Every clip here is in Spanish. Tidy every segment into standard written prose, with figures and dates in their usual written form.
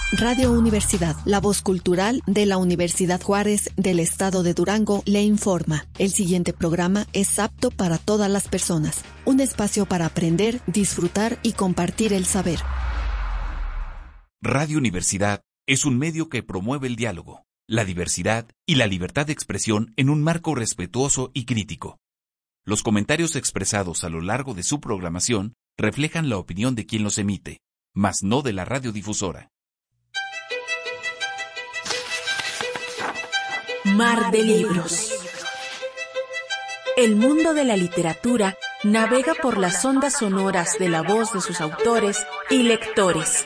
Radio Universidad, la voz cultural de la Universidad Juárez del Estado de Durango, le informa. El siguiente programa es apto para todas las personas. Un espacio para aprender, disfrutar y compartir el saber. Radio Universidad es un medio que promueve el diálogo, la diversidad y la libertad de expresión en un marco respetuoso y crítico. Los comentarios expresados a lo largo de su programación reflejan la opinión de quien los emite, mas no de la radiodifusora. Mar de libros. El mundo de la literatura navega por las ondas sonoras de la voz de sus autores y lectores.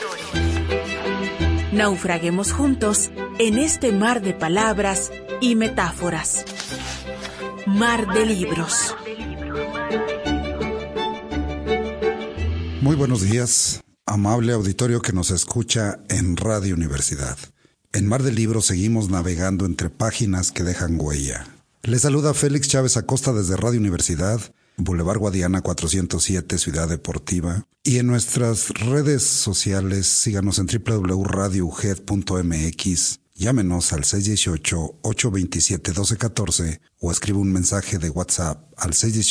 Naufraguemos juntos en este mar de palabras y metáforas. Mar de libros. Muy buenos días, amable auditorio que nos escucha en Radio Universidad. En Mar de Libros seguimos navegando entre páginas que dejan huella. Les saluda Félix Chávez Acosta desde Radio Universidad, Boulevard Guadiana 407, Ciudad Deportiva. Y en nuestras redes sociales, síganos en www.radiouged.mx, llámenos al 618-827-1214 o escribe un mensaje de WhatsApp al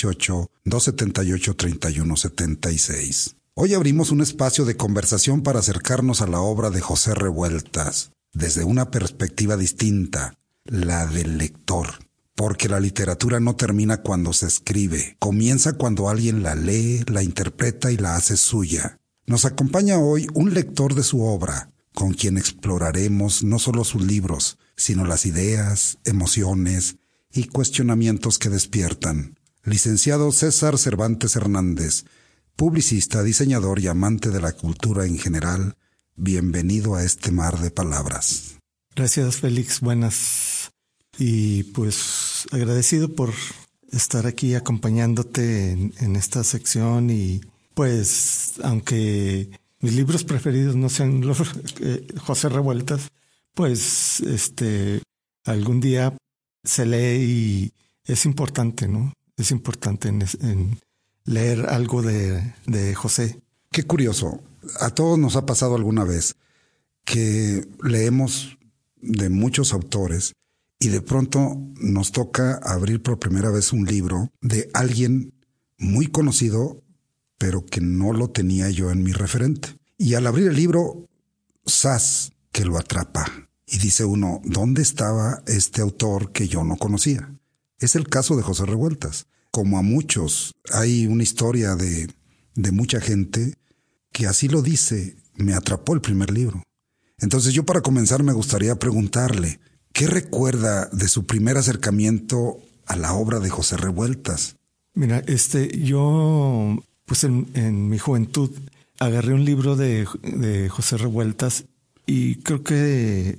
618-278-3176. Hoy abrimos un espacio de conversación para acercarnos a la obra de José Revueltas, desde una perspectiva distinta, la del lector. Porque la literatura no termina cuando se escribe, comienza cuando alguien la lee, la interpreta y la hace suya. Nos acompaña hoy un lector de su obra, con quien exploraremos no solo sus libros, sino las ideas, emociones y cuestionamientos que despiertan. Licenciado César Cervantes Hernández, publicista, diseñador y amante de la cultura en general, bienvenido a este mar de palabras. Gracias, Félix. Buenas. Y pues agradecido por estar aquí acompañándote en esta sección. Y pues aunque mis libros preferidos no sean los José Revueltas, pues algún día se lee y es importante, ¿no? Es importante en leer algo de José. Qué curioso. A todos nos ha pasado alguna vez que leemos de muchos autores y de pronto nos toca abrir por primera vez un libro de alguien muy conocido, pero que no lo tenía yo en mi referente. Y al abrir el libro, ¡zas!, que lo atrapa. Y dice uno, ¿dónde estaba este autor que yo no conocía? Es el caso de José Revueltas. Como a muchos, hay una historia de mucha gente que así lo dice, me atrapó el primer libro. Entonces yo, para comenzar, me gustaría preguntarle, ¿qué recuerda de su primer acercamiento a la obra de José Revueltas? Mira, yo pues en mi juventud agarré un libro de José Revueltas y creo que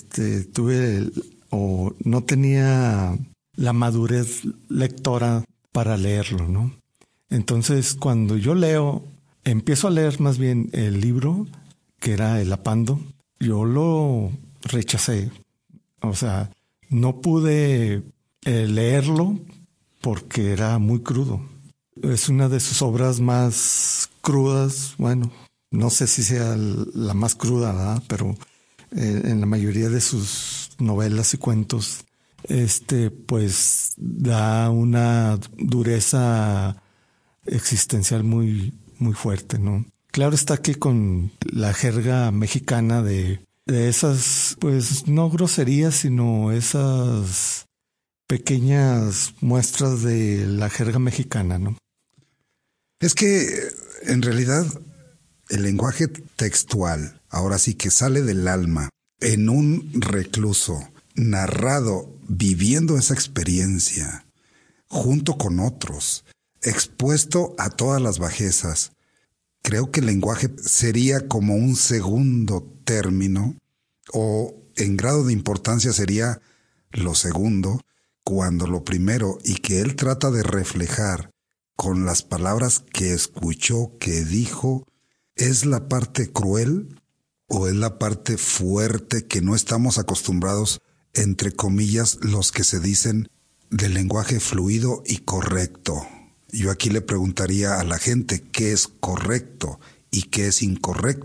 no tenía la madurez lectora para leerlo, ¿no? Entonces, cuando yo empiezo a leer más bien el libro, que era El Apando, yo lo rechacé. O sea, no pude leerlo porque era muy crudo. Es una de sus obras más crudas. Bueno, no sé si sea la más cruda, ¿verdad? Pero en la mayoría de sus novelas y cuentos, pues da una dureza existencial muy, muy fuerte, ¿no? Claro está que con la jerga mexicana de esas, pues no groserías, sino esas pequeñas muestras de la jerga mexicana, ¿no? Es que en realidad el lenguaje textual, ahora sí que sale del alma, en un recluso, narrado, viviendo esa experiencia, junto con otros, expuesto a todas las bajezas. Creo que el lenguaje sería como un segundo término, o en grado de importancia sería lo segundo, cuando lo primero, y que él trata de reflejar con las palabras que escuchó, que dijo, es la parte cruel o es la parte fuerte que no estamos acostumbrados, entre comillas, los que se dicen del lenguaje fluido y correcto. Yo aquí le preguntaría a la gente qué es correcto y qué es incorrecto,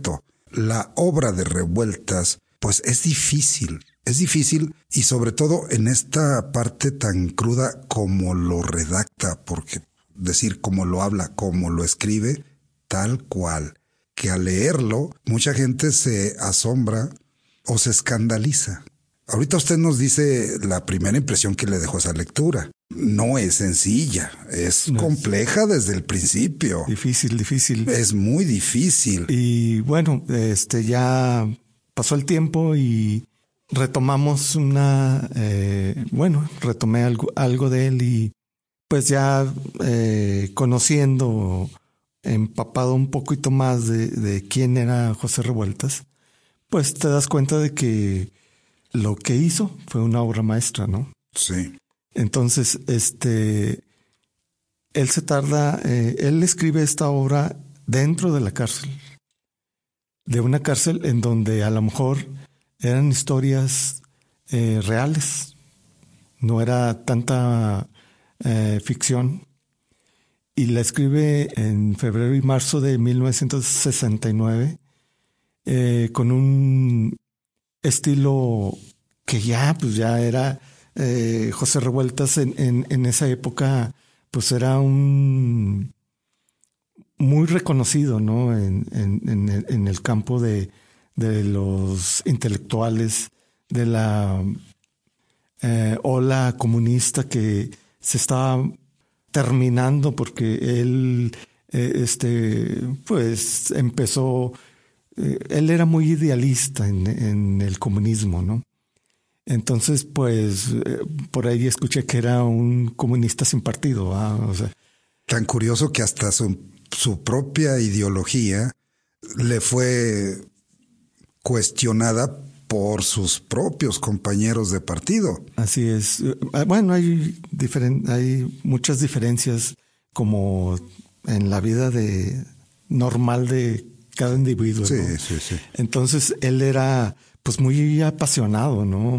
La obra de Revueltas, pues es difícil y sobre todo en esta parte tan cruda como lo redacta, porque decir cómo lo habla, cómo lo escribe, tal cual, que al leerlo mucha gente se asombra o se escandaliza. Ahorita usted nos dice la primera impresión que le dejó esa lectura. No es sencilla, es compleja desde el principio. Difícil. Es muy difícil. Y bueno, ya pasó el tiempo y retomamos retomé algo de él y pues ya conociendo, empapado un poquito más de quién era José Revueltas, pues te das cuenta de que lo que hizo fue una obra maestra, ¿no? Sí. Entonces, él él escribe esta obra dentro de la cárcel, de una cárcel en donde a lo mejor eran historias reales, no era tanta ficción, y la escribe en febrero y marzo de 1969 con un estilo que ya era José Revueltas en esa época, pues era muy reconocido, ¿no? En el campo de los intelectuales, de la ola comunista que se estaba terminando, porque él pues empezó, él era muy idealista en el comunismo, ¿no? Entonces, pues, por ahí escuché que era un comunista sin partido. O sea, tan curioso que hasta su propia ideología le fue cuestionada por sus propios compañeros de partido. Así es. Bueno, hay muchas diferencias como en la vida normal de cada individuo, sí, ¿no? Sí. Entonces, él era pues muy apasionado, ¿no?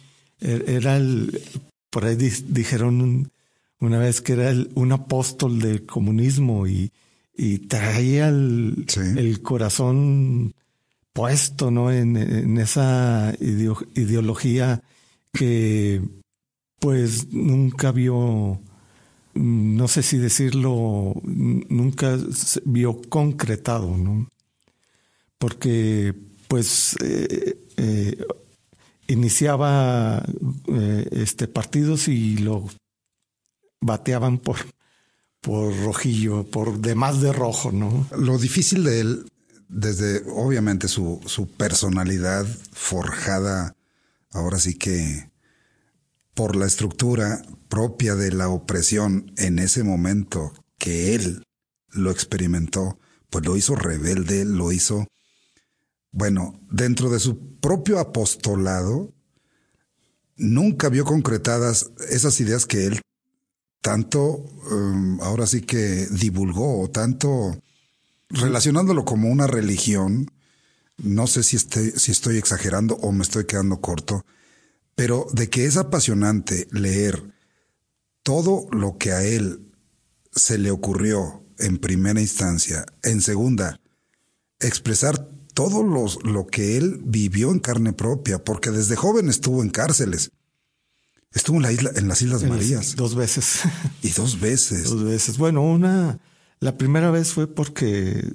Por ahí dijeron una vez que era un apóstol del comunismo y traía el corazón puesto, ¿no? En esa ideología que pues nunca vio, no sé si decirlo, nunca vio concretado, ¿no? Porque pues iniciaba partidos y lo bateaban por rojillo, por demás de rojo, ¿no? Lo difícil de él, desde obviamente su personalidad forjada, ahora sí que por la estructura propia de la opresión en ese momento que él lo experimentó, pues lo hizo rebelde, lo hizo, bueno, dentro de su propio apostolado, nunca vio concretadas esas ideas que él tanto, ahora sí que divulgó, o tanto relacionándolo como una religión. No sé si estoy exagerando o me estoy quedando corto, pero de que es apasionante leer todo lo que a él se le ocurrió en primera instancia, en segunda, expresar todo lo que él vivió en carne propia, porque desde joven estuvo en cárceles. Estuvo en las Islas Marías. 2 veces. Y 2 veces. 2 veces. Bueno, la primera vez fue porque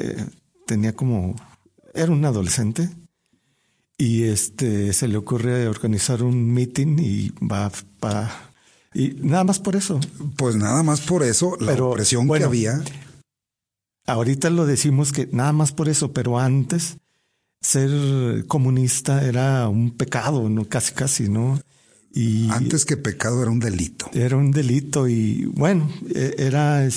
era un adolescente y se le ocurre organizar un meeting y y nada más por eso. Pues nada más por eso, la opresión que había. Ahorita lo decimos que nada más por eso, pero antes ser comunista era un pecado, ¿no? Casi, ¿no? Y antes que pecado era un delito. Era un delito y bueno, era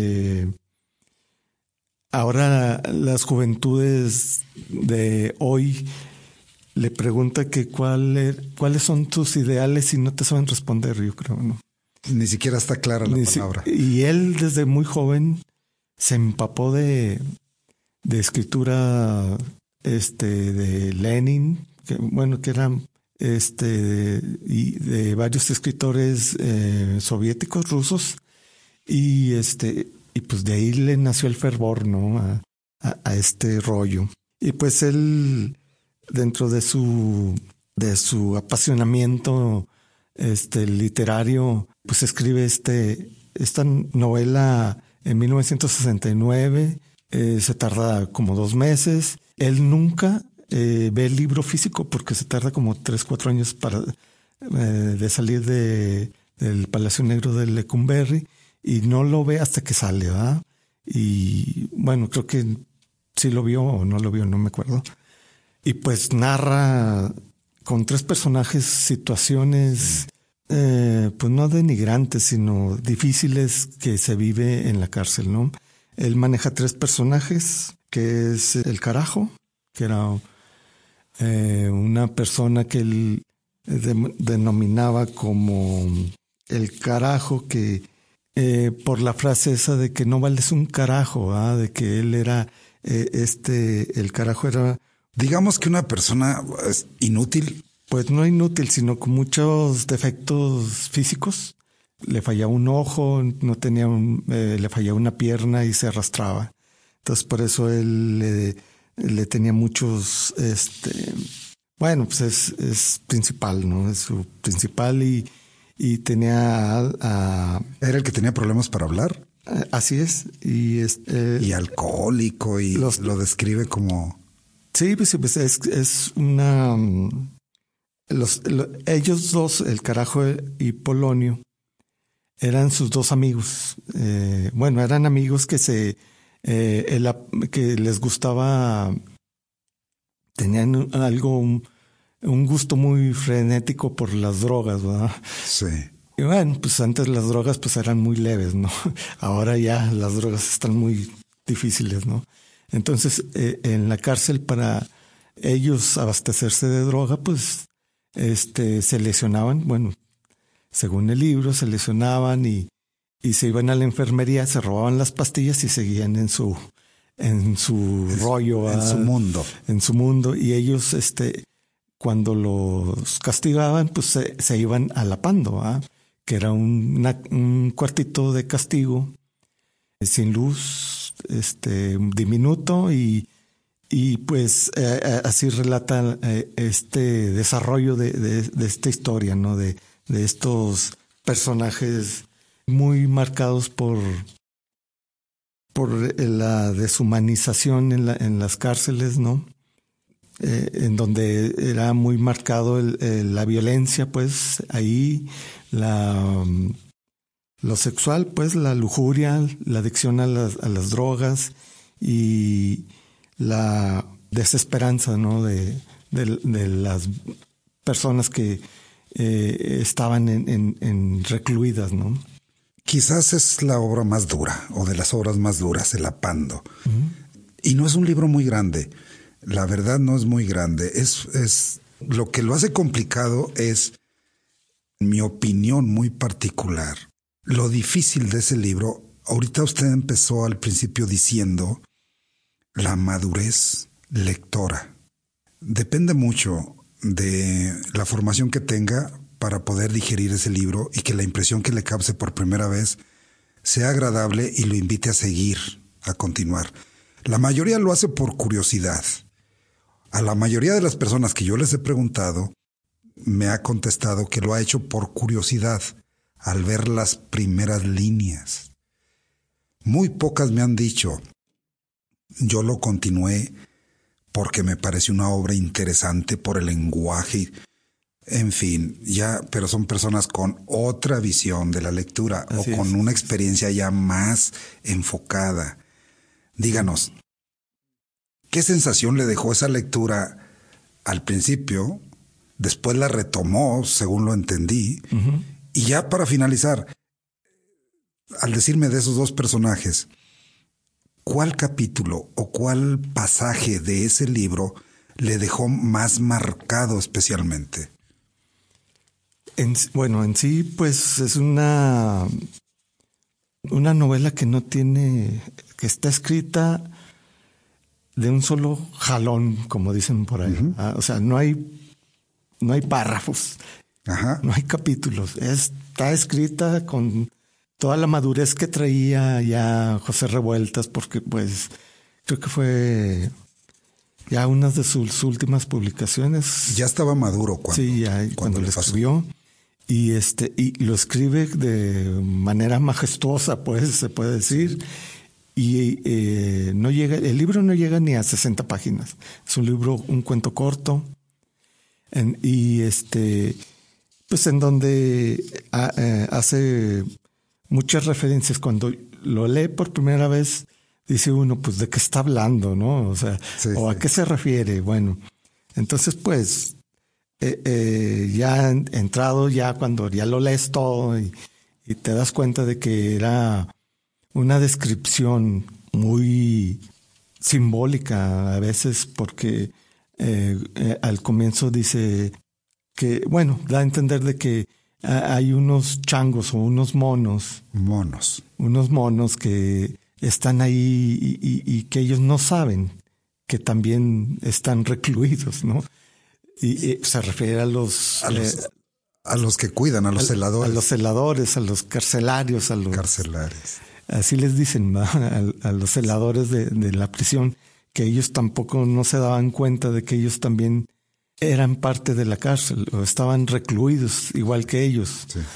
ahora las juventudes de hoy le pregunta que cuáles son tus ideales y no te saben responder, yo creo, ¿no? Ni siquiera está clara la palabra. Y él desde muy joven se empapó de escritura de Lenin, que era y de varios escritores soviéticos, rusos, y pues de ahí le nació el fervor, ¿no? A este rollo. Y pues él, dentro de su apasionamiento literario, pues escribe esta novela en 1969. Se tarda como 2 meses. Él nunca ve el libro físico porque se tarda como 3-4 años de salir del Palacio Negro de Lecumberri, y no lo ve hasta que sale, ¿verdad? Y bueno, creo que sí lo vio o no lo vio, no me acuerdo. Y pues narra con 3 personajes situaciones, pues no denigrantes, sino difíciles que se vive en la cárcel, ¿no? Él maneja 3 personajes, que es el Carajo, que era una persona que él denominaba como el carajo, que por la frase esa de que no vales un carajo, de que él era el carajo era, digamos que una persona inútil. Pues no inútil, sino con muchos defectos físicos. Le fallaba un ojo, no tenía le fallaba una pierna y se arrastraba. Entonces por eso él le tenía muchos, bueno, pues es principal, ¿no? Es su principal, y tenía ¿Era el que tenía problemas para hablar? Así es. Y alcohólico, y lo describe como... Sí, pues es una... ellos dos, el Carajo y Polonio, eran sus 2 amigos. Bueno, eran amigos que que les gustaba, tenían un gusto muy frenético por las drogas, ¿verdad? Sí. Y bueno, pues antes las drogas pues eran muy leves, ¿no? Ahora ya las drogas están muy difíciles, ¿no? Entonces, en la cárcel, para ellos abastecerse de droga, pues se lesionaban, bueno, según el libro, se lesionaban y se iban a la enfermería, se robaban las pastillas y seguían en su rollo, en su mundo. En su mundo. Y ellos, cuando los castigaban, pues se iban a la Pando, que era un cuartito de castigo, sin luz, diminuto, y pues así relata este desarrollo de esta historia, ¿no? De estos personajes muy marcados por la deshumanización en las cárceles, ¿no? En donde era muy marcado la violencia, pues ahí lo sexual, pues la lujuria, la adicción a las drogas y la desesperanza, ¿no? de las personas que estaban en recluidas, ¿no? Quizás es la obra más dura, o de las obras más duras, El Apando. Y no es un libro muy grande. La verdad no es muy grande. Es lo que lo hace complicado es, en mi opinión muy particular, lo difícil de ese libro. Ahorita usted empezó al principio diciendo la madurez lectora. Depende mucho de la formación que tenga para poder digerir ese libro y que la impresión que le cause por primera vez sea agradable y lo invite a seguir, a continuar. La mayoría lo hace por curiosidad. A la mayoría de las personas que yo les he preguntado, me ha contestado que lo ha hecho por curiosidad, al ver las primeras líneas. Muy pocas me han dicho, yo lo continué porque me pareció una obra interesante por el lenguaje. En fin, pero son personas con otra visión de la lectura. Así o con una experiencia ya más enfocada. Díganos, ¿qué sensación le dejó esa lectura al principio? Después la retomó, según lo entendí. Uh-huh. Y ya para finalizar, al decirme de esos 2 personajes, ¿cuál capítulo o cuál pasaje de ese libro le dejó más marcado especialmente? En sí, pues es una novela que que está escrita de un solo jalón, como dicen por ahí. Uh-huh. O sea, no hay párrafos, ajá, no hay capítulos. Está escrita con toda la madurez que traía ya José Revueltas, porque pues creo que fue Ya una de sus últimas publicaciones. Ya estaba maduro cuando lo escribió. Y lo escribe de manera majestuosa, pues, se puede decir. Y el libro no llega ni a 60 páginas. Es un libro, un cuento corto. Pues en donde hace muchas referencias. Cuando lo lee por primera vez, dice uno, pues, ¿de qué está hablando, no? O sea, ¿a qué se refiere? Bueno, entonces, pues, ya entrado, ya cuando ya lo lees todo y te das cuenta de que era una descripción muy simbólica a veces, porque al comienzo dice que, bueno, da a entender de que hay unos changos o unos monos que están ahí y que ellos no saben que también están recluidos, ¿no? Y se refiere a los que cuidan, a los celadores. A los celadores, a los carcelarios, carcelarios. Así les dicen, ¿no? A los celadores de la prisión, que ellos tampoco no se daban cuenta de que ellos también eran parte de la cárcel o estaban recluidos igual que ellos. Sí.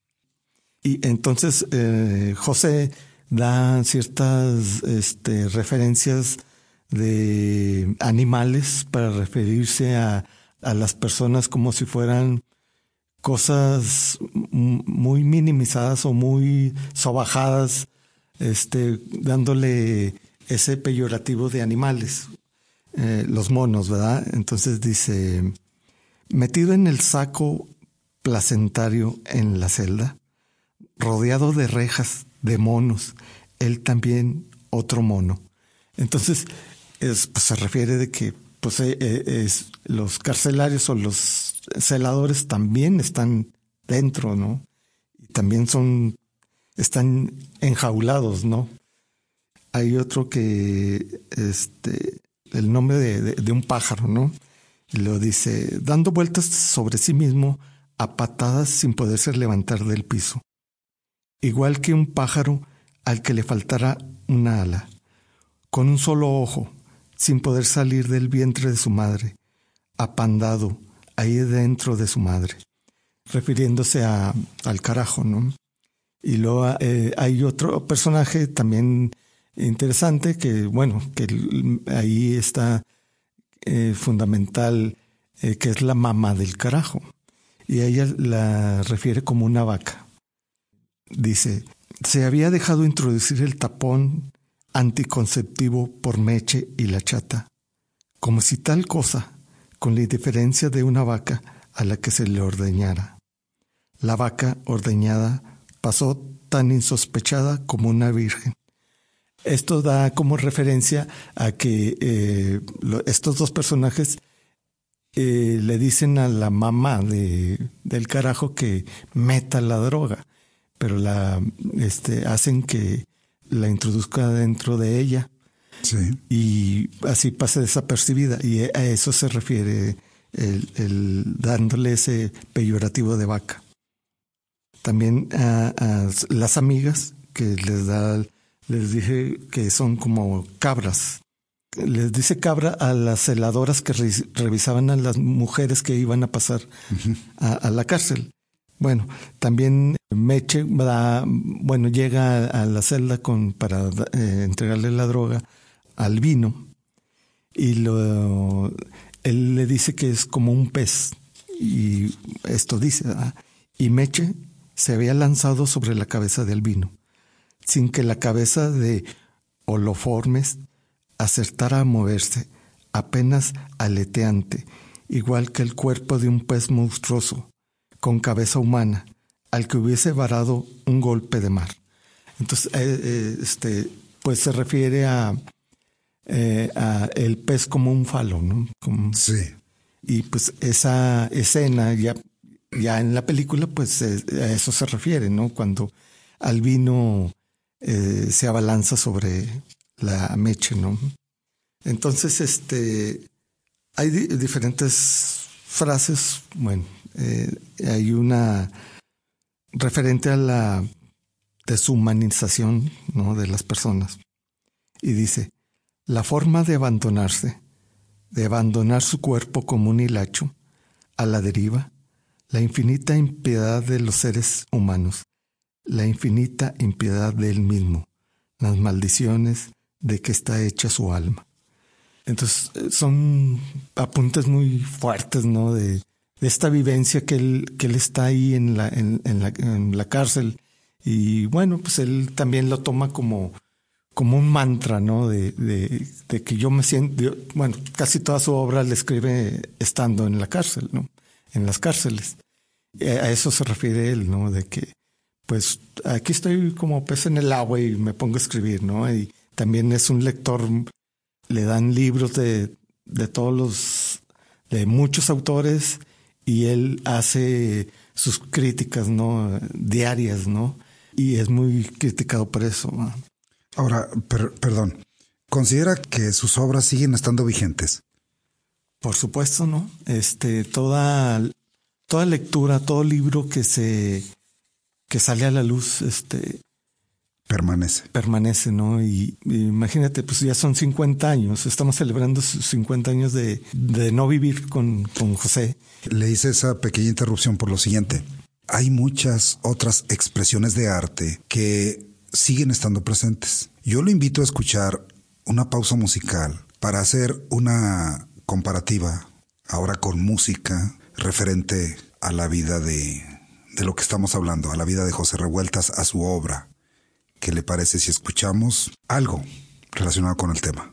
Y entonces José da ciertas referencias de animales para referirse a las personas como si fueran cosas muy minimizadas o muy sobajadas, dándole ese peyorativo de animales, los monos, ¿verdad? Entonces dice, metido en el saco placentario en la celda, rodeado de rejas de monos, él también otro mono. Entonces, pues, se refiere de que pues, los carcelarios o los celadores también están dentro, ¿no? Y también están enjaulados, ¿no? Hay otro que, el nombre de un pájaro, ¿no? Y lo dice, dando vueltas sobre sí mismo a patadas sin poderse levantar del piso. Igual que un pájaro al que le faltara una ala, con un solo ojo, sin poder salir del vientre de su madre, apandado ahí dentro de su madre, refiriéndose al carajo, ¿no? Y luego hay otro personaje también interesante que, bueno, que ahí está fundamental, que es la mamá del carajo. Y ella la refiere como una vaca. Dice, se había dejado introducir el tapón anticonceptivo por Meche y la chata, como si tal cosa, con la indiferencia de una vaca a la que se le ordeñara. La vaca ordeñada pasó tan insospechada como una virgen. Esto da como referencia a que estos dos personajes le dicen a la mamá del carajo que meta la droga, pero hacen que la introduzca dentro de ella. Sí. Y así pasa desapercibida. Y a eso se refiere el dándole ese peyorativo de vaca. También a las amigas que les dije que son como cabras. Les dice cabra a las celadoras que revisaban a las mujeres que iban a pasar a la cárcel. Bueno, también Meche llega a la celda para entregarle la droga al Vino, y él le dice que es como un pez, y esto dice, ¿verdad? Y Meche se había lanzado sobre la cabeza del Vino, sin que la cabeza de Holoformes acertara a moverse, apenas aleteante, igual que el cuerpo de un pez monstruoso, con cabeza humana, al que hubiese varado un golpe de mar. Entonces, pues se refiere a el pez como un falo, ¿no? Sí. Y pues esa escena ya en la película, pues a eso se refiere, ¿no? Cuando Albino se abalanza sobre la Meche, ¿no? Entonces, hay diferentes frases. Bueno, hay una referente a la deshumanización, ¿no?, de las personas. Y dice, la forma de abandonarse, de abandonar su cuerpo como un hilacho, a la deriva, la infinita impiedad de los seres humanos, la infinita impiedad de él mismo, las maldiciones de que está hecha su alma. Entonces son apuntes muy fuertes, ¿no? De esta vivencia que él está ahí en la cárcel. Y bueno, pues él también lo toma como un mantra, ¿no? De que yo me siento, bueno, casi toda su obra la escribe estando en la cárcel, ¿no? En las cárceles. A eso se refiere él, ¿no? De que, pues, aquí estoy como pez en el agua y me pongo a escribir, ¿no? Y también es un lector, le dan libros de muchos autores, y él hace sus críticas, ¿no? Diarias, ¿no? Y es muy criticado por eso, ¿no? Ahora, perdón, ¿considera que sus obras siguen estando vigentes? Por supuesto, ¿no? Toda lectura, todo libro que sale a la luz, permanece, ¿no? Y imagínate, pues ya son 50 años, estamos celebrando sus 50 años de no vivir con José. Le hice esa pequeña interrupción por lo siguiente. Hay muchas otras expresiones de arte que siguen estando presentes. Yo lo invito a escuchar una pausa musical para hacer una comparativa ahora con música referente a la vida de lo que estamos hablando, a la vida de José Revueltas, a su obra. ¿Qué le parece si escuchamos algo relacionado con el tema?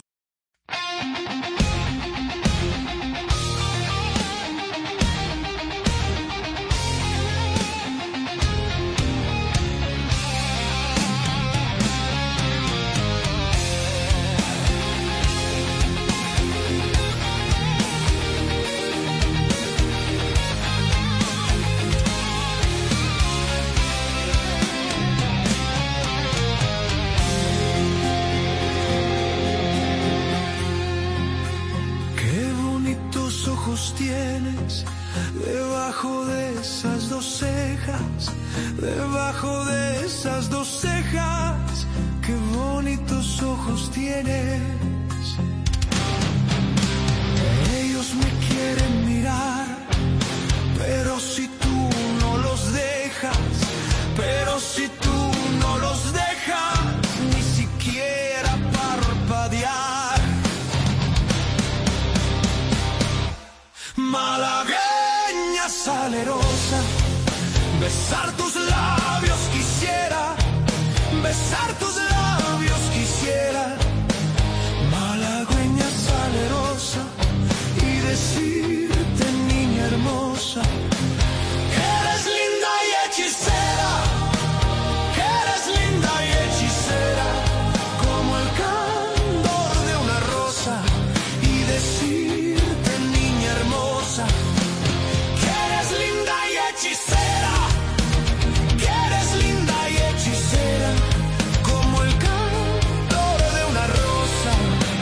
Tienes debajo de esas dos cejas, debajo de esas dos cejas, qué bonitos ojos tienes. Ellos me quieren mirar, pero si tú no los dejas, pero si tú no los dejas, ni siquiera parpadear. Malagueña salerosa, besar tus labios quisiera, besar tus labios quisiera. Malagueña salerosa, y decirte, niña hermosa, que eres linda y hechicera, que eres linda y hechicera, como el candor de una rosa, y decirte, niña hermosa, que eres linda y hechicera, que eres linda y hechicera, como el candor de una rosa.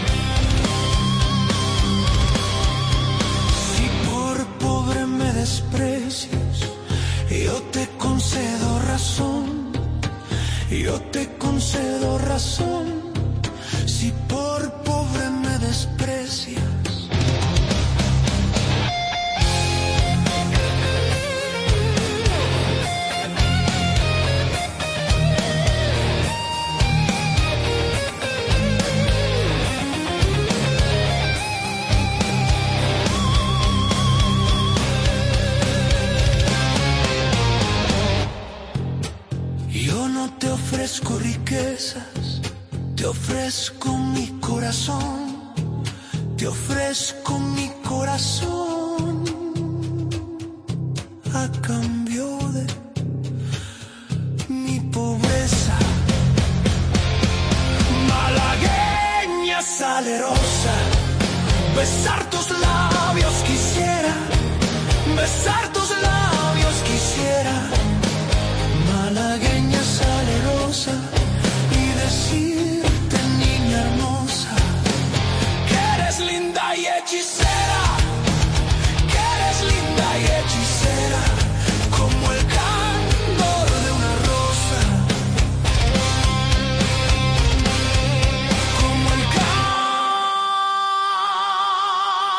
Si por pobre me desprecias, yo te concedo razón, yo te concedo razón. Si por pobre me desprecias. Yo no te ofrezco riquezas, te ofrezco mi corazón, te ofrezco mi corazón a cambio de mi pobreza. Malagueña salerosa, besar tus labios quisiera, besar tus labios quisiera. Malagueña salerosa, y decirte, niña hermosa, que eres linda y hechicera, que eres linda y hechicera, como el candor de una rosa, como el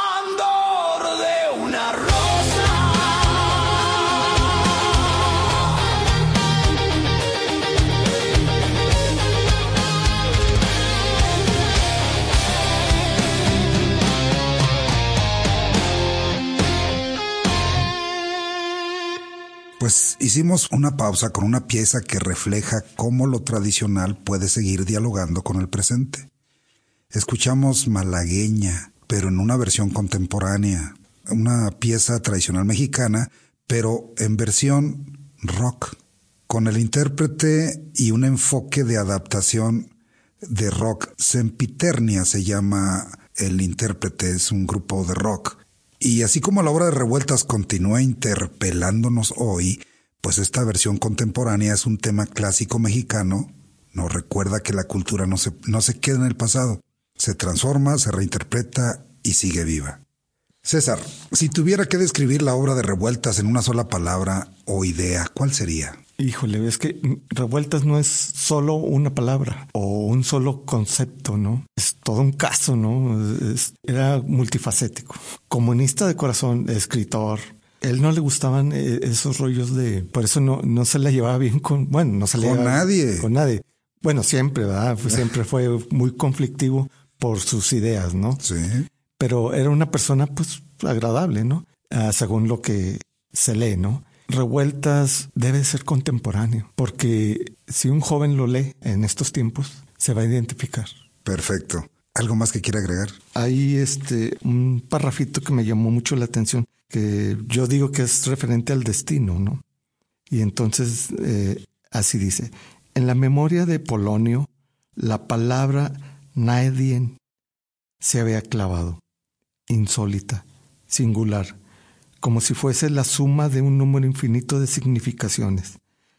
Pues hicimos una pausa con una pieza que refleja cómo lo tradicional puede seguir dialogando con el presente. Escuchamos Malagueña, pero en una versión contemporánea, una pieza tradicional mexicana, pero en versión rock, con el intérprete y un enfoque de adaptación de rock. Sempiternia se llama el intérprete, es un grupo de rock. Y así como la obra de Revueltas continúa interpelándonos hoy, pues esta versión contemporánea es un tema clásico mexicano. Nos recuerda que la cultura no se queda en el pasado, se transforma, se reinterpreta y sigue viva. César, si tuviera que describir la obra de Revueltas en una sola palabra o idea, ¿cuál sería? Híjole, es que Revueltas no es solo una palabra o un solo concepto, ¿no? Es todo un caso, ¿no? Era multifacético. Comunista de corazón, escritor. Él no le gustaban esos rollos de... Por eso no se la llevaba bien con... Bueno, no se la llevaba nadie. Con nadie. Bueno, siempre, ¿verdad? Siempre fue muy conflictivo por sus ideas, ¿no? Sí. Pero era una persona, pues, agradable, ¿no? Según lo que se lee, ¿no? Revueltas debe ser contemporáneo, porque si un joven lo lee en estos tiempos, se va a identificar. Perfecto. ¿Algo más que quiera agregar? Hay un parrafito que me llamó mucho la atención, que yo digo que es referente al destino, ¿no? Y entonces, así dice: en la memoria de Polonio, la palabra nadie se había clavado, insólita, singular, como si fuese la suma de un número infinito de significaciones.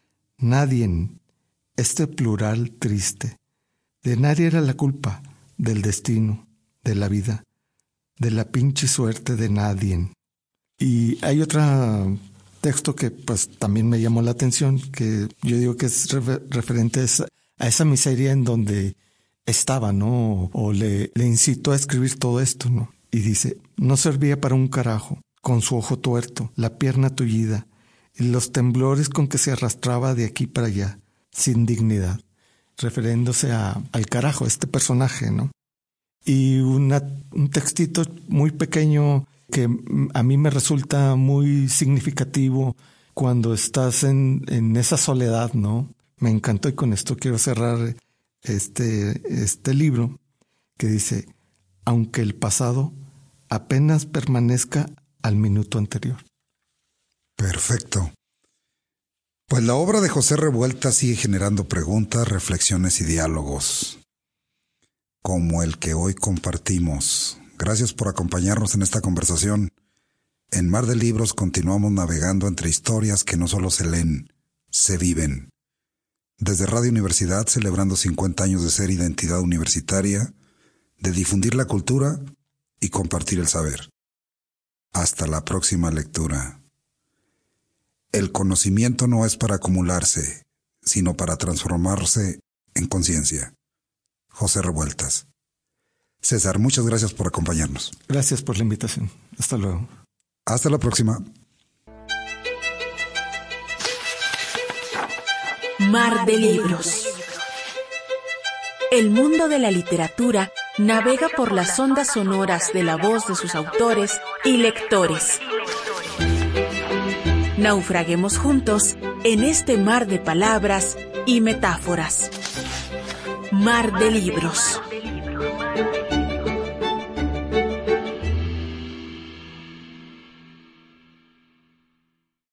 Nadie, este plural triste, de nadie era la culpa, del destino, de la vida, de la pinche suerte de nadie. Y hay otro texto que pues también me llamó la atención, que yo digo que es referente a esa miseria en donde estaba, ¿no? O le incitó a escribir todo esto, ¿no? Y dice: no servía para un carajo, con su ojo tuerto, la pierna tullida, y los temblores con que se arrastraba de aquí para allá, sin dignidad, refiriéndose al carajo, este personaje, ¿no? Y un textito muy pequeño que a mí me resulta muy significativo cuando estás en esa soledad, ¿no? Me encantó, y con esto quiero cerrar este libro, que dice: aunque el pasado apenas permanezca al minuto anterior. Perfecto. Pues la obra de José Revueltas sigue generando preguntas, reflexiones y diálogos, como el que hoy compartimos. Gracias por acompañarnos en esta conversación. En Mar de Libros continuamos navegando entre historias que no solo se leen, se viven. Desde Radio Universidad, celebrando 50 años de ser identidad universitaria, de difundir la cultura y compartir el saber. Hasta la próxima lectura. El conocimiento no es para acumularse, sino para transformarse en conciencia. José Revueltas. César, muchas gracias por acompañarnos. Gracias por la invitación. Hasta luego. Hasta la próxima. Mar de Libros. El mundo de la literatura navega por las ondas sonoras de la voz de sus autores y lectores. Naufraguemos juntos en este mar de palabras y metáforas. Mar de Libros.